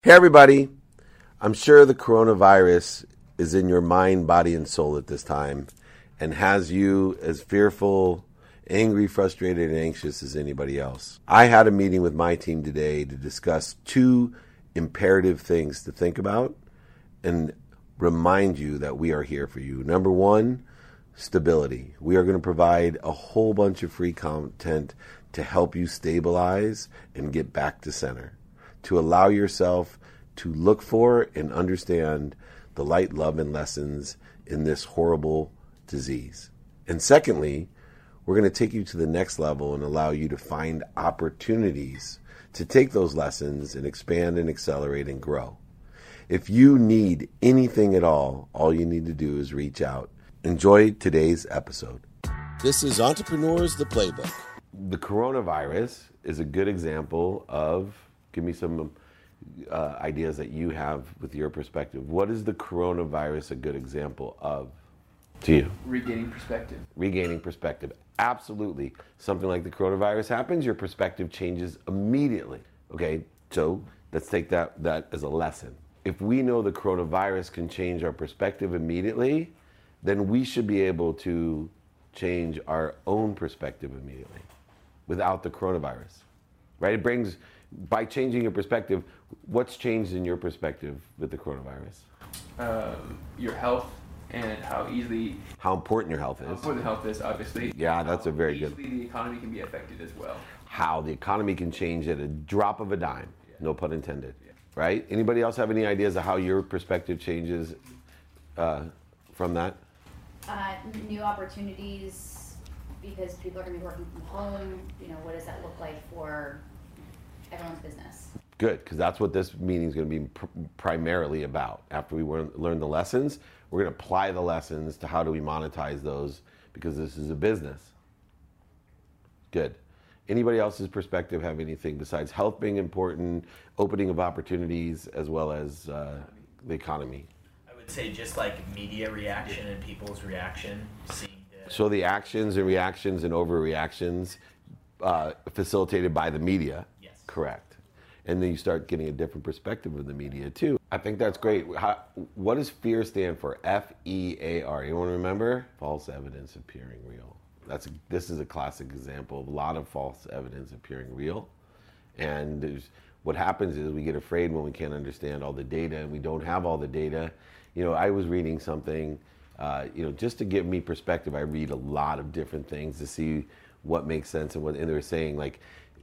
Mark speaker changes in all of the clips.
Speaker 1: Hey everybody, I'm sure the coronavirus is in your mind, body, and soul at this time and has you as fearful, angry, frustrated, and anxious as anybody else. I had a meeting with my team today to discuss two imperative things to think about and remind you that we are here for you. Number one, stability. We are going to provide a whole bunch of free content to help you stabilize and get back to center, to allow yourself to look for and understand the light, love, and lessons in this horrible disease. And secondly, we're going to take you to the next level and allow you to find opportunities to take those lessons and expand and accelerate and grow. If you need anything at all you need to do is reach out. Enjoy today's episode. This is Entrepreneurs, the Playbook. The coronavirus is a good example of, give me some ideas that you have with your perspective. What is the coronavirus a good example of to you?
Speaker 2: Regaining perspective.
Speaker 1: Regaining perspective. Absolutely. Something like the coronavirus happens, your perspective changes immediately. Okay, so let's take that as a lesson. If we know the coronavirus can change our perspective immediately, then we should be able to change our own perspective immediately without the coronavirus, right? It brings, by changing your perspective, what's changed in your perspective with the coronavirus?
Speaker 2: Your health and how
Speaker 1: important your health is.
Speaker 2: How important health is, obviously.
Speaker 1: Yeah, that's a very good.
Speaker 2: Easily the economy can be affected as well.
Speaker 1: How the economy can change at a drop of a dime, no pun intended, right? Anybody else have any ideas of how your perspective changes from that?
Speaker 3: New opportunities, because people are going to be working from home. You know, what does that look like for everyone's business?
Speaker 1: Good, because that's what this meeting is going to be primarily about. After we learn the lessons, we're going to apply the lessons to how do we monetize those, because this is a business. Good. Anybody else's perspective have anything besides health being important, opening of opportunities, as well as the economy?
Speaker 4: I would say just like media reaction and people's reaction.
Speaker 1: So the actions and reactions and overreactions facilitated by the media.
Speaker 4: Yes.
Speaker 1: Correct. And then you start getting a different perspective of the media too. I think that's great. What does FEAR stand for? F-E-A-R. Anyone remember? False evidence appearing real. This is a classic example of a lot of false evidence appearing real. And what happens is we get afraid when we can't understand all the data and we don't have all the data. You know, I was reading something, just to give me perspective, I read a lot of different things to see what makes sense and they were saying like,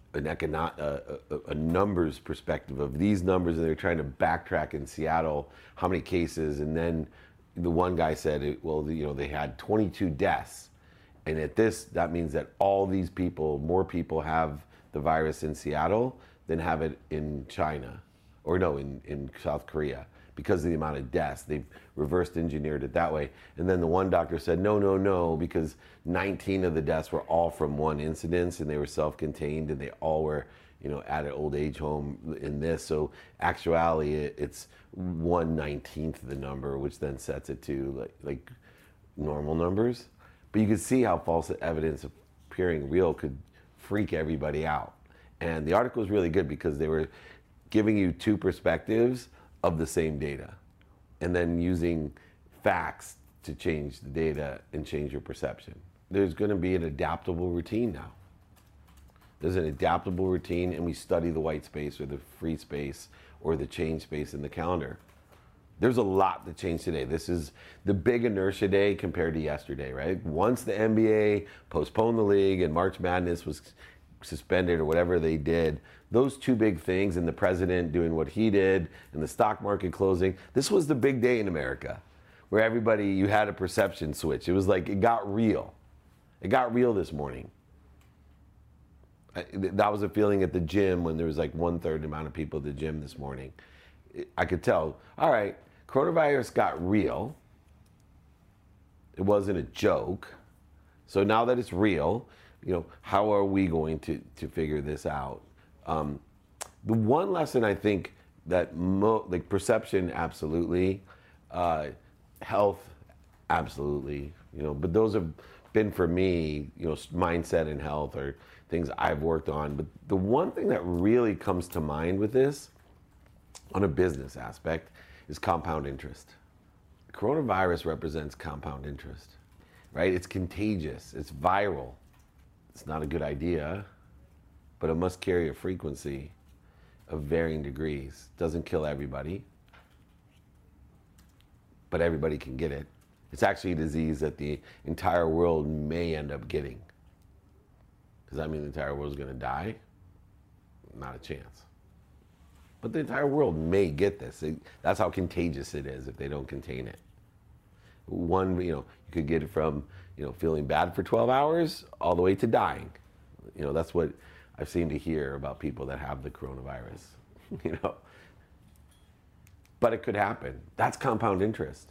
Speaker 1: a numbers perspective of these numbers, and they're trying to backtrack in Seattle how many cases, and then the one guy said, they had 22 deaths, and that means that all these people, more people have the virus in Seattle than have it in China, or no, in South Korea. Because of the amount of deaths, they've reversed engineered it that way. And then the one doctor said, no, because 19 of the deaths were all from one incidence and they were self-contained and they all were, at an old age home in this. So actually, it's 1/19 of the number, which then sets it to like normal numbers. But you could see how false evidence appearing real could freak everybody out. And the article was really good because they were giving you two perspectives of the same data, and then using facts to change the data and change your perception. There's going to be an adaptable routine now. There's an adaptable routine, and we study the white space or the free space or the change space in the calendar. There's a lot that changed today. This is the big inertia day compared to yesterday, right? Once the NBA postponed the league and March Madness was suspended or whatever they did, those two big things, and the president doing what he did and the stock market closing, this was the big day in America where you had a perception switch. It was like it got real. It got real this morning. That was a feeling at the gym when there was like 1/3 the amount of people at the gym this morning. I could tell, all right, coronavirus got real. It wasn't a joke. So now that it's real, how are we going to figure this out? The one lesson I think that perception, absolutely, health, absolutely, but those have been for me, mindset and health are things I've worked on. But the one thing that really comes to mind with this on a business aspect is compound interest. Coronavirus represents compound interest, right? It's contagious, it's viral. It's not a good idea, but it must carry a frequency of varying degrees. Doesn't kill everybody, but everybody can get it. It's actually a disease that the entire world may end up getting. Does that mean the entire world is going to die? Not a chance. But the entire world may get this. That's how contagious it is if they don't contain it. You could get it from, feeling bad for 12 hours all the way to dying. That's what I've seen to hear about people that have the coronavirus, But it could happen. That's compound interest.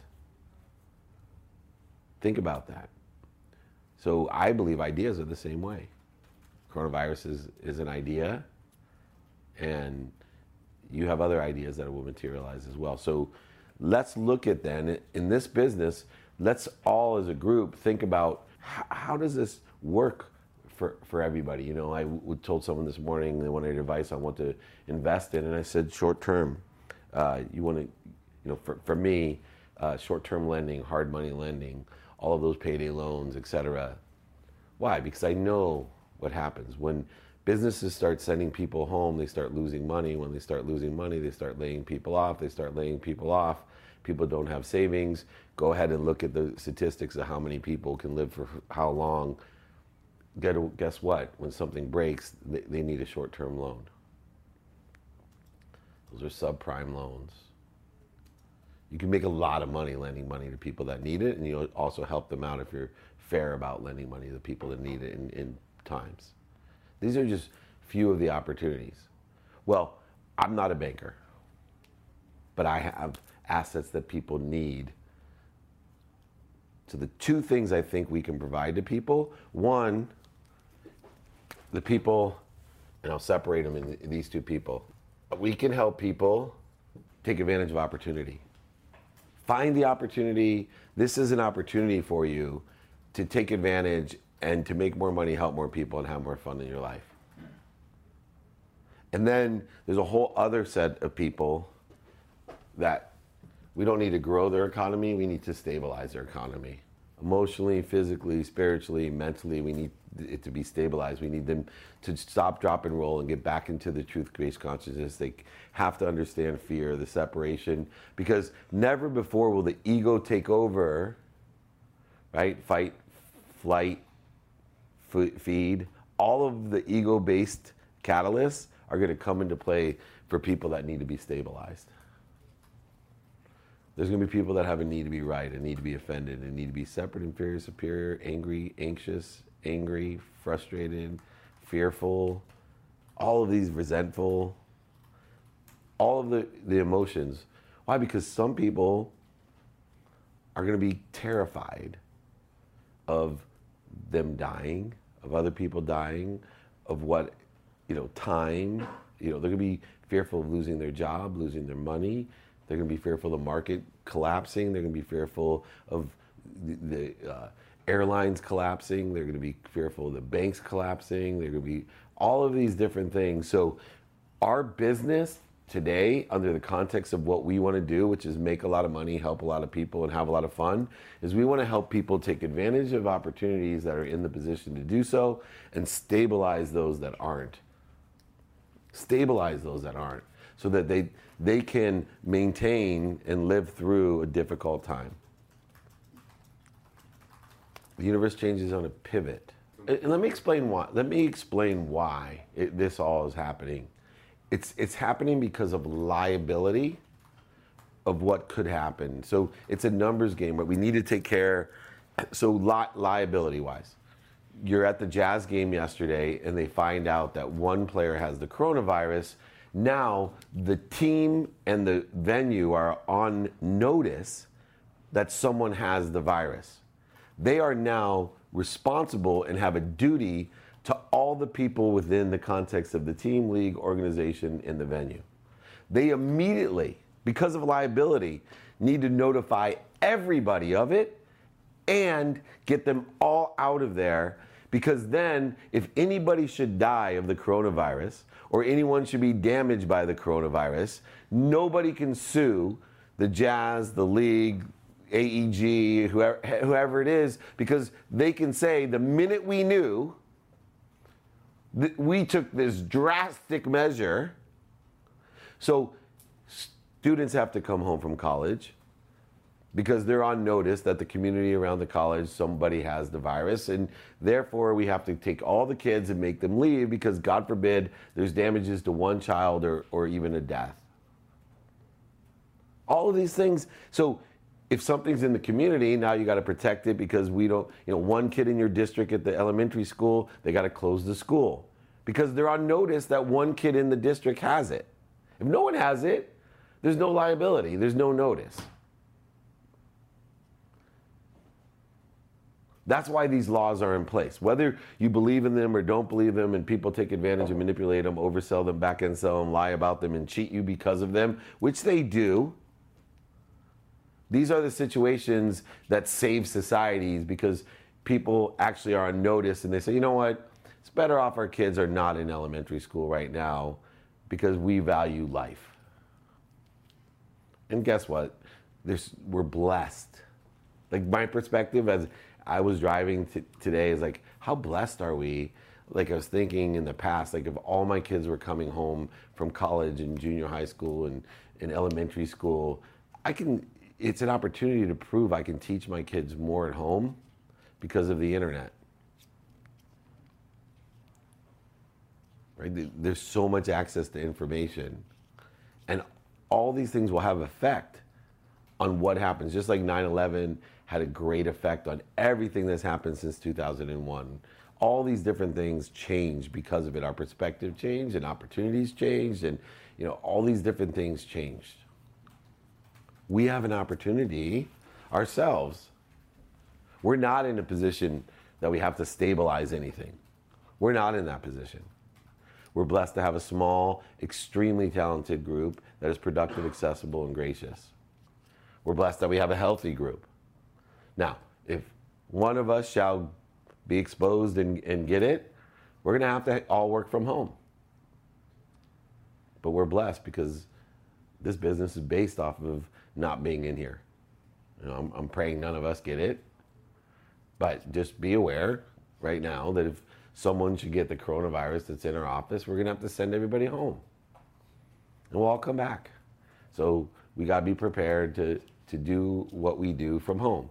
Speaker 1: Think about that. So I believe ideas are the same way. Coronavirus is an idea, and you have other ideas that will materialize as well. So let's look at then, in this business, let's all as a group think about how does this work for everybody. I told someone this morning, they wanted advice on what to invest in, and I said short term. You want to, for me, short-term lending, hard money lending, all of those payday loans, etc. Why? Because I know what happens. When businesses start sending people home, they start losing money. When they start losing money, they start laying people off. They start laying people off. People don't have savings. Go ahead and look at the statistics of how many people can live for how long. Guess what? When something breaks, they need a short-term loan. Those are subprime loans. You can make a lot of money lending money to people that need it, and you'll also help them out if you're fair about lending money to people that need it in times. These are just few of the opportunities. Well, I'm not a banker, but I have assets that people need. So the two things I think we can provide to people, one, the people, and I'll separate them in these two people. We can help people take advantage of opportunity. Find the opportunity. This is an opportunity for you to take advantage and to make more money, help more people, and have more fun in your life. And then there's a whole other set of people that we don't need to grow their economy, we need to stabilize their economy. Emotionally, physically, spiritually, mentally, we need it to be stabilized. We need them to stop, drop, and roll and get back into the truth-based consciousness. They have to understand fear, the separation, because never before will the ego take over, right? Fight, flight, feed. All of the ego-based catalysts are going to come into play for people that need to be stabilized. There's going to be people that have a need to be right, a need to be offended, a need to be separate, inferior, superior, angry, anxious, angry, frustrated, fearful, all of these resentful, all of the emotions. Why? Because some people are going to be terrified of them dying, of other people dying, of what, time, they're going to be fearful of losing their job, losing their money. They're going to be fearful of the market collapsing. They're going to be fearful of the airlines collapsing. They're going to be fearful of the banks collapsing. They're going to be all of these different things. So our business today, under the context of what we want to do, which is make a lot of money, help a lot of people, and have a lot of fun, is we want to help people take advantage of opportunities that are in the position to do so and stabilize those that aren't. Stabilize those that aren't, so that they can maintain and live through a difficult time. The universe changes on a pivot. And let me explain why this all is happening. It's happening because of liability of what could happen. So it's a numbers game, but we need to take care. So liability-wise, you're at the Jazz game yesterday and they find out that one player has the coronavirus. Now the team and the venue are on notice that someone has the virus. They are now responsible and have a duty to all the people within the context of the team, league, organization, and the venue. They immediately, because of liability, need to notify everybody of it and get them all out of there, Because then, if anybody should die of the coronavirus or anyone should be damaged by the coronavirus, nobody can sue the Jazz, the league, AEG, whoever it is, because they can say the minute we knew that we took this drastic measure. So students have to come home from college because they're on notice that the community around the college, somebody has the virus, and therefore we have to take all the kids and make them leave because, God forbid, there's damages to one child or even a death. All of these things. So if something's in the community, now you got to protect it because we don't, one kid in your district at the elementary school, they got to close the school because they're on notice that one kid in the district has it. If no one has it, there's no liability, there's no notice. That's why these laws are in place. Whether you believe in them or don't believe them and people take advantage and manipulate them, oversell them, back end sell them, lie about them, and cheat you because of them, which they do. These are the situations that save societies because people actually are on notice and they say, you know what, it's better off our kids are not in elementary school right now because we value life. And guess what? We're blessed. Like my perspective as I was driving today is like, how blessed are we? Like I was thinking in the past, like if all my kids were coming home from college and junior high school and elementary school, it's an opportunity to prove I can teach my kids more at home because of the internet. Right? There's so much access to information. And all these things will have effect on what happens. Just like 9/11 had a great effect on everything that's happened since 2001. All these different things changed because of it. Our perspective changed and opportunities changed and all these different things changed. We have an opportunity ourselves. We're not in a position that we have to stabilize anything. We're not in that position. We're blessed to have a small, extremely talented group that is productive, accessible, and gracious. We're blessed that we have a healthy group. Now, if one of us shall be exposed and get it, we're going to have to all work from home. But we're blessed because this business is based off of not being in here. I'm praying none of us get it. But just be aware right now that if someone should get the coronavirus that's in our office, we're going to have to send everybody home. And we'll all come back. So we got to be prepared to do what we do from home.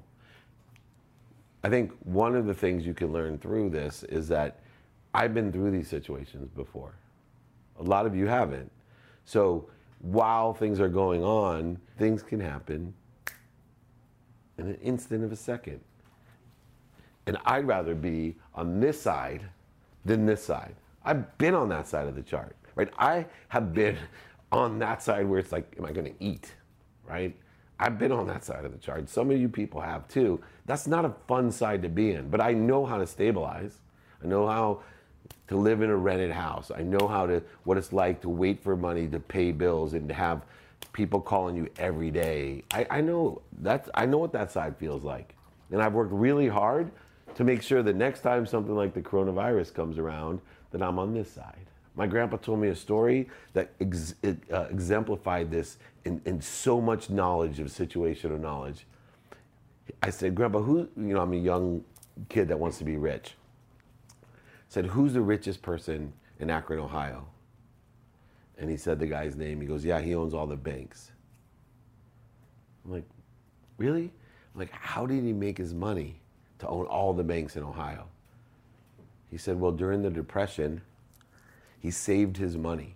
Speaker 1: I think one of the things you can learn through this is that I've been through these situations before. A lot of you haven't. So while things are going on, things can happen in an instant of a second. And I'd rather be on this side than this side. I've been on that side of the chart, right? I have been on that side where it's like, am I going to eat, right? I've been on that side of the chart. Some of you people have too. That's not a fun side to be in, but I know how to stabilize. I know how to live in a rented house. I know what it's like to wait for money to pay bills and to have people calling you every day. I know what that side feels like. And I've worked really hard to make sure that next time something like the coronavirus comes around, that I'm on this side. My grandpa told me a story that exemplified this in so much knowledge of situational knowledge. I said, Grandpa, I'm a young kid that wants to be rich. I said, who's the richest person in Akron, Ohio? And he said the guy's name. He goes, yeah, he owns all the banks. I'm like, really? I'm like, how did he make his money to own all the banks in Ohio? He said, well, during the Depression, he saved his money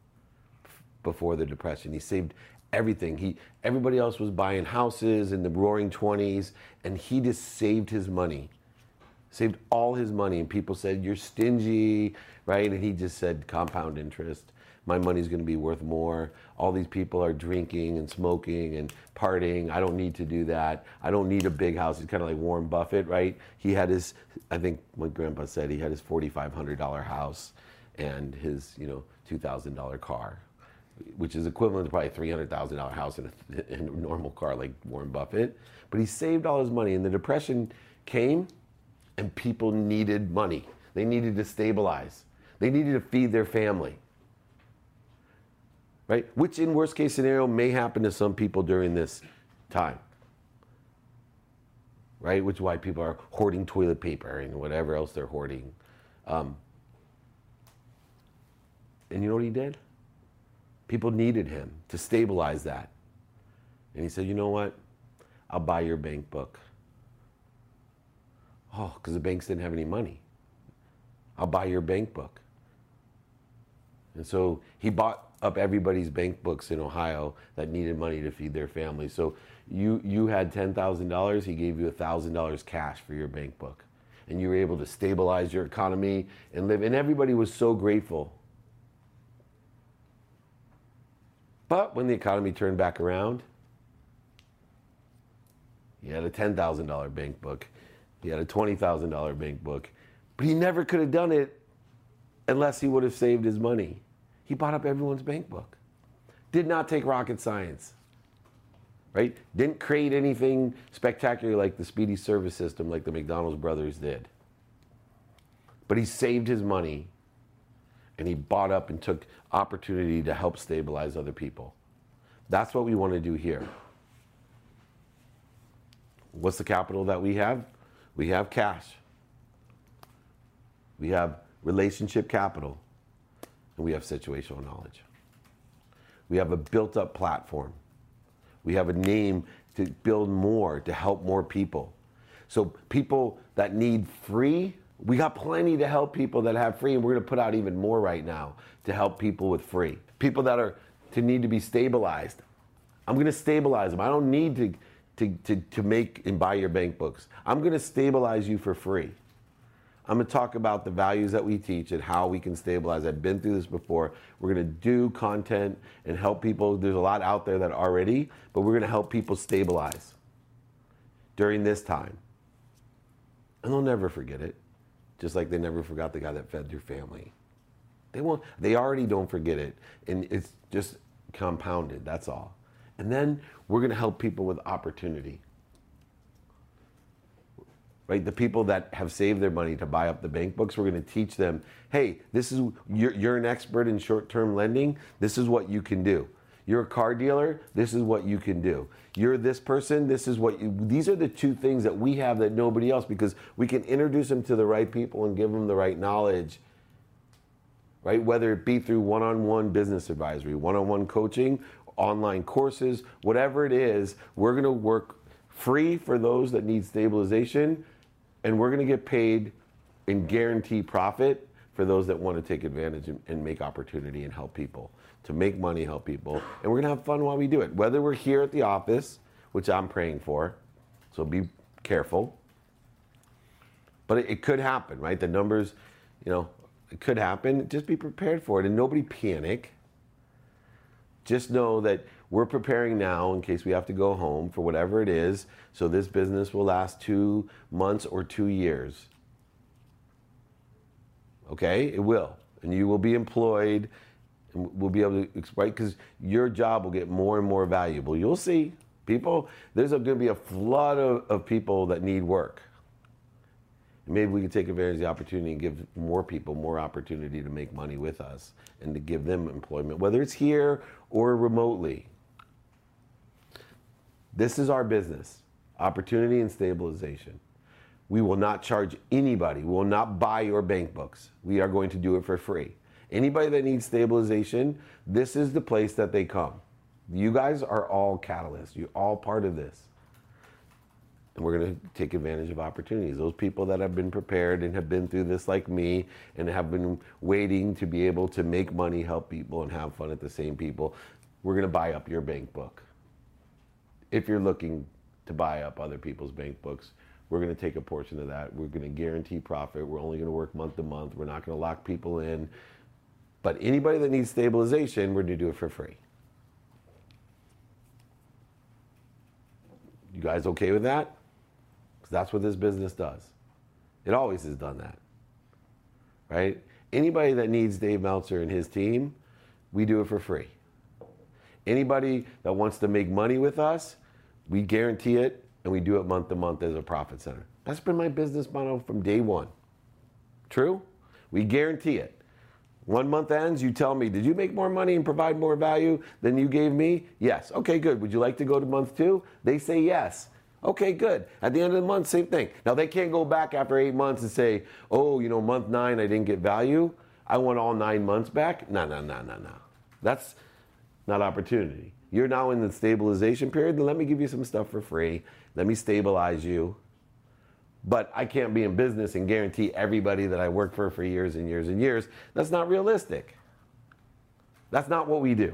Speaker 1: before the Depression. He saved everything. Everybody else was buying houses in the roaring 20s, and he just saved his money. Saved all his money, and people said, you're stingy, right? And he just said, compound interest. My money's going to be worth more. All these people are drinking and smoking and partying. I don't need to do that. I don't need a big house. He's kind of like Warren Buffett, right? He had I think my grandpa said he had his $4,500 house and his, $2,000 car, which is equivalent to probably $300,000 house in a normal car like Warren Buffett. But he saved all his money, and the Depression came, And people needed money. They needed to stabilize. They needed to feed their family. Right? Which in worst case scenario may happen to some people during this time. Right? Which is why people are hoarding toilet paper and whatever else they're hoarding. And you know what he did? People needed him to stabilize that. And he said, you know what? I'll buy your bank book. Oh, because the banks didn't have any money. I'll buy your bank book. And so he bought up everybody's bank books in Ohio that needed money to feed their family. So you had $10,000, he gave you $1,000 cash for your bank book. And you were able to stabilize your economy and live. And everybody was so grateful. But when the economy turned back around, he had a $10,000 bank book. He had a $20,000 bank book. But he never could have done it unless he would have saved his money. He bought up everyone's bank book. Did not take rocket science. Right? Didn't create anything spectacular like the speedy service system like the McDonald's brothers did. But he saved his money and he bought up and took opportunity to help stabilize other people. That's what we want to do here. What's the capital that we have? We have cash. We have relationship capital. And we have situational knowledge. We have a built-up platform. We have a name to build more, to help more people. So people that need free, we got plenty to help people that have free, and we're going to put out even more right now to help people with free. People that are to need to be stabilized, I'm going to stabilize them. I don't need to make and buy your bank books. I'm going to stabilize you for free. I'm going to talk about the values that we teach and how we can stabilize. I've been through this before. We're going to do content and help people. There's a lot out there that already, but we're going to help people stabilize during this time. And they'll never forget it. Just like they never forgot the guy that fed your family. They won't. They already don't forget it. And it's just compounded, that's all. And then we're going to help people with opportunity. Right? The people that have saved their money to buy up the bank books, we're going to teach them, hey, this is you're an expert in short-term lending. This is what you can do. You're a car dealer. This is what you can do. You're this person. This is what you. These are the two things that we have that nobody else, because we can introduce them to the right people and give them the right knowledge. Right? Whether it be through one-on-one business advisory, one-on-one coaching, online courses, whatever it is, we're going to work free for those that need stabilization. And we're going to get paid and guarantee profit for those that want to take advantage and make opportunity and help people, to make money, help people. And we're going to have fun while we do it. Whether we're here at the office, which I'm praying for, so be careful. But it could happen, right? The numbers, it could happen. Just be prepared for it and nobody panic. Just know that we're preparing now in case we have to go home for whatever it is, so this business will last 2 months or 2 years. Okay? It will. And you will be employed, and we'll be able to, right? Because your job will get more and more valuable. You'll see people, there's going to be a flood of people that need work. And maybe we can take advantage of the opportunity and give more people more opportunity to make money with us and to give them employment, whether it's here or remotely. This is our business, opportunity and stabilization. We will not charge anybody. We will not buy your bank books. We are going to do it for free. Anybody that needs stabilization, this is the place that they come. You guys are all catalysts. You're all part of this. And we're going to take advantage of opportunities. Those people that have been prepared and have been through this like me and have been waiting to be able to make money, help people, and have fun at the same people, we're going to buy up your bank book. If you're looking to buy up other people's bank books, we're going to take a portion of that. We're going to guarantee profit. We're only going to work month to month. We're not going to lock people in. But anybody that needs stabilization, we're going to do it for free. You guys okay with that? Because that's what this business does. It always has done that. Right? Anybody that needs Dave Meltzer and his team, we do it for free. Anybody that wants to make money with us, we guarantee it, and we do it month to month as a profit center. That's been my business model from day one. True? We guarantee it. 1 month ends, you tell me, did you make more money and provide more value than you gave me? Yes. Okay, good. Would you like to go to month 2? They say yes. Okay, good. At the end of the month, same thing. Now, they can't go back after 8 months and say, oh, month 9, I didn't get value. I want all 9 months back. No. That's not opportunity. You're now in the stabilization period, then let me give you some stuff for free. Let me stabilize you. But I can't be in business and guarantee everybody that I work for years and years and years. That's not realistic. That's not what we do.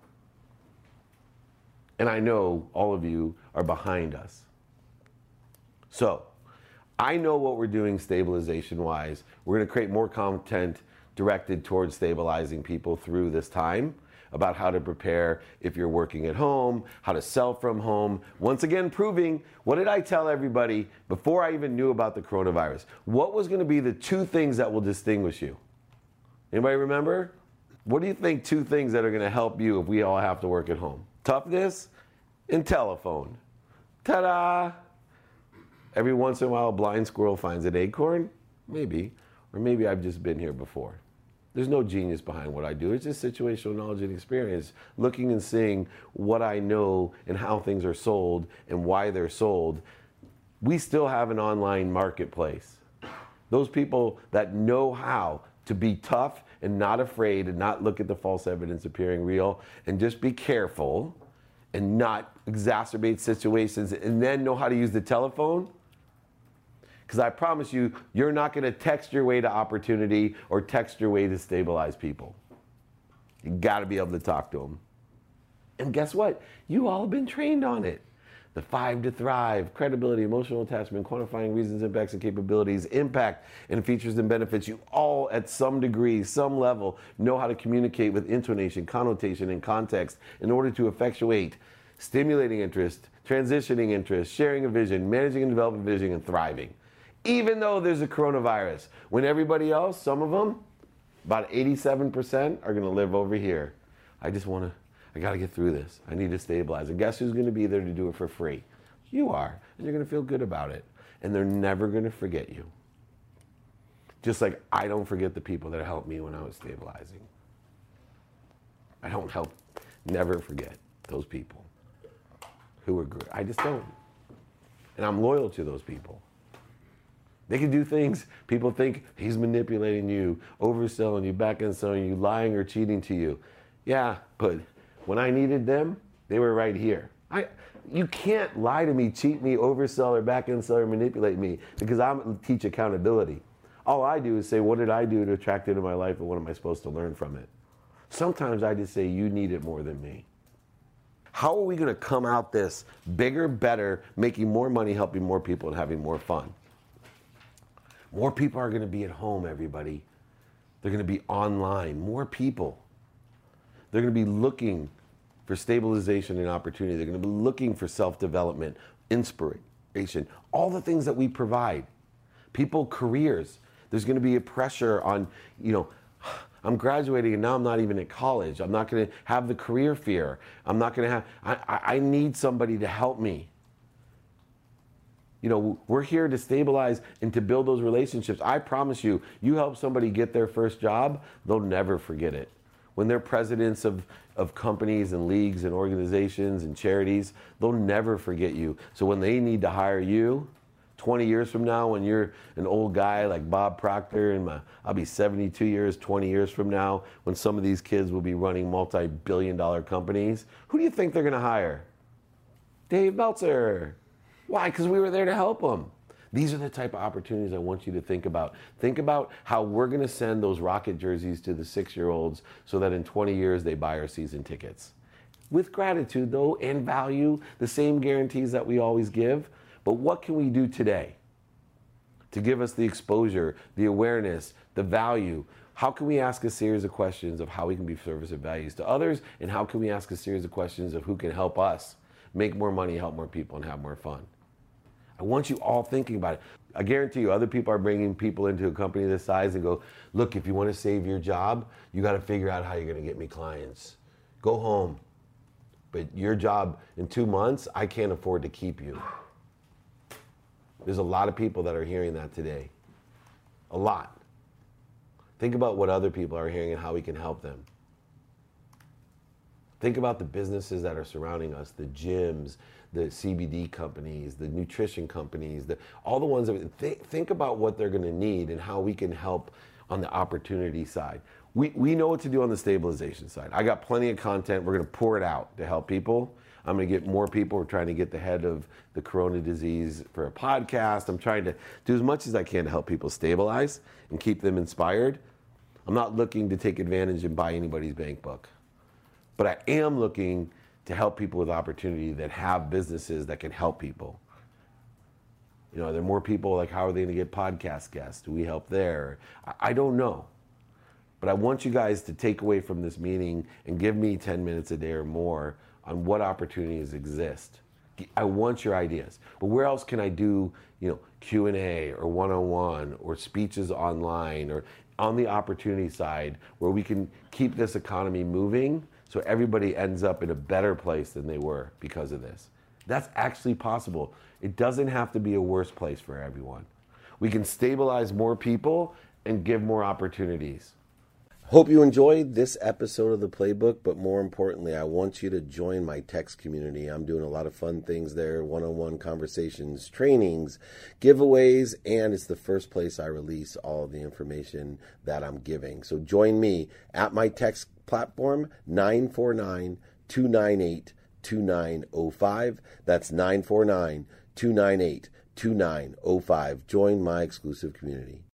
Speaker 1: And I know all of you are behind us. So, I know what we're doing stabilization-wise. We're going to create more content directed towards stabilizing people through this time, about how to prepare if you're working at home, how to sell from home. Once again, proving, what did I tell everybody before I even knew about the coronavirus? What was going to be the 2 things that will distinguish you? Anybody remember? What do you think 2 things that are going to help you if we all have to work at home? Toughness and telephone. Ta-da! Every once in a while, a blind squirrel finds an acorn? Maybe. Or maybe I've just been here before. There's no genius behind what I do. It's just situational knowledge and experience, looking and seeing what I know and how things are sold and why they're sold. We still have an online marketplace. Those people that know how to be tough and not afraid and not look at the false evidence appearing real and just be careful and not exacerbate situations and then know how to use the telephone. Because I promise you, you're not going to text your way to opportunity or text your way to stabilize people. You got to be able to talk to them. And guess what? You all have been trained on it. The 5 to thrive, credibility, emotional attachment, quantifying reasons, impacts, and capabilities, impact, and features and benefits. You all, at some degree, some level, know how to communicate with intonation, connotation, and context in order to effectuate stimulating interest, transitioning interest, sharing a vision, managing and developing vision, and thriving. Even though there's a coronavirus, when everybody else, some of them, about 87% are going to live over here. I got to get through this. I need to stabilize. And guess who's going to be there to do it for free? You are. And you're going to feel good about it. And they're never going to forget you. Just like I don't forget the people that helped me when I was stabilizing. I don't never forget those people who were good. I just don't. And I'm loyal to those people. They can do things, people think he's manipulating you, overselling you, back-end selling you, lying or cheating to you. Yeah, but when I needed them, they were right here. You can't lie to me, cheat me, oversell or back-end sell or manipulate me because I teach accountability. All I do is say, what did I do to attract it into my life and what am I supposed to learn from it? Sometimes I just say, you need it more than me. How are we going to come out this bigger, better, making more money, helping more people, and having more fun? More people are going to be at home, everybody. They're going to be online. More people. They're going to be looking for stabilization and opportunity. They're going to be looking for self-development, inspiration, all the things that we provide. People, careers. There's going to be a pressure on, I'm graduating and now I'm not even at college. I'm not going to have the career fear. I'm not going to have, I need somebody to help me. We're here to stabilize and to build those relationships. I promise you, you help somebody get their first job, they'll never forget it. When they're presidents of companies and leagues and organizations and charities, they'll never forget you. So when they need to hire you, 20 years from now, when you're an old guy like Bob Proctor and I'll be 72 years, 20 years from now, when some of these kids will be running multi-billion-dollar companies, who do you think they're going to hire? Dave Meltzer. Why? Because we were there to help them. These are the type of opportunities I want you to think about. Think about how we're going to send those rocket jerseys to the 6-year-olds so that in 20 years they buy our season tickets. With gratitude, though, and value, the same guarantees that we always give. But what can we do today to give us the exposure, the awareness, the value? How can we ask a series of questions of how we can be service of values to others? And how can we ask a series of questions of who can help us make more money, help more people, and have more fun? I want you all thinking about it. I guarantee you other people are bringing people into a company this size and go, look, if you want to save your job, you got to figure out how you're going to get me clients. Go home. But your job in 2 months, I can't afford to keep you. There's a lot of people that are hearing that today. A lot. Think about what other people are hearing and how we can help them. Think about the businesses that are surrounding us, the gyms, the CBD companies, the nutrition companies, all the ones that think about what they're going to need and how we can help on the opportunity side. We know what to do on the stabilization side. I got plenty of content. We're going to pour it out to help people. I'm going to get more people. We're trying to get the head of the corona disease for a podcast. I'm trying to do as much as I can to help people stabilize and keep them inspired. I'm not looking to take advantage and buy anybody's bank book. But I am looking to help people with opportunity that have businesses that can help people. You know, are there more people, like how are they going to get podcast guests? Do we help there? I don't know. But I want you guys to take away from this meeting and give me 10 minutes a day or more on what opportunities exist. I want your ideas. But where else can I do, Q&A or one-on-one or speeches online or on the opportunity side where we can keep this economy moving so everybody ends up in a better place than they were because of this? That's actually possible. It doesn't have to be a worse place for everyone. We can stabilize more people and give more opportunities. Hope you enjoyed this episode of The Playbook, but more importantly, I want you to join my text community. I'm doing a lot of fun things there, one-on-one conversations, trainings, giveaways, and it's the first place I release all of the information that I'm giving. So join me at my text platform, 949-298-2905. That's 949-298-2905. Join my exclusive community.